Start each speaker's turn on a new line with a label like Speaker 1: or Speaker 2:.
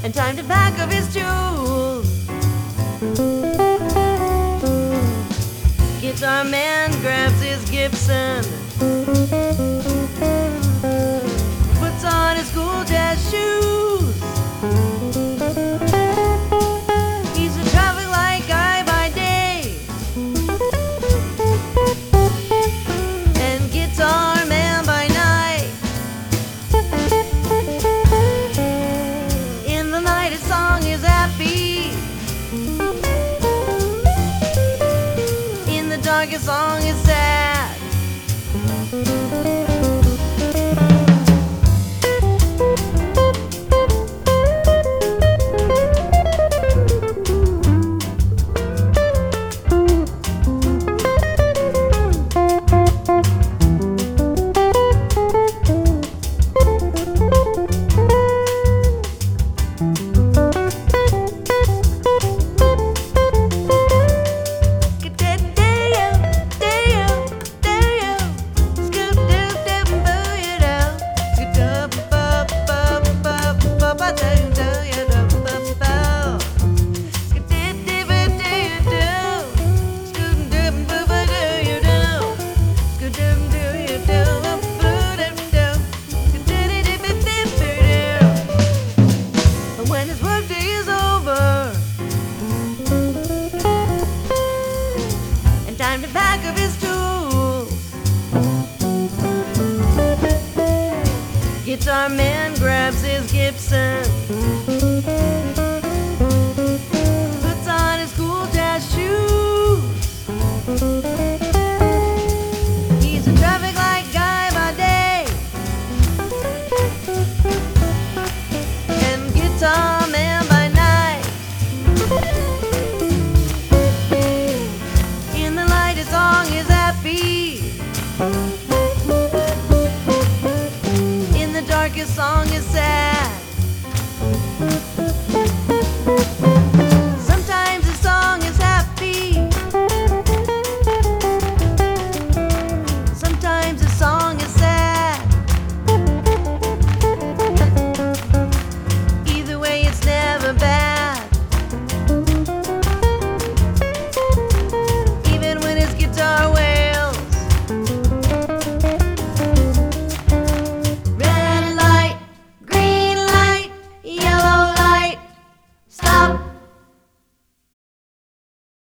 Speaker 1: and time to pack up his tools. Guitar man grabs his Gibson, puts on his cool jazz shoes. He's a traffic light guy by day and guitar man by night. In the night his song is happy, in the dark his song is sad. When his workday is over and time to pack up his tools, guitar man grabs his Gibson, puts on his cool jazz shoes.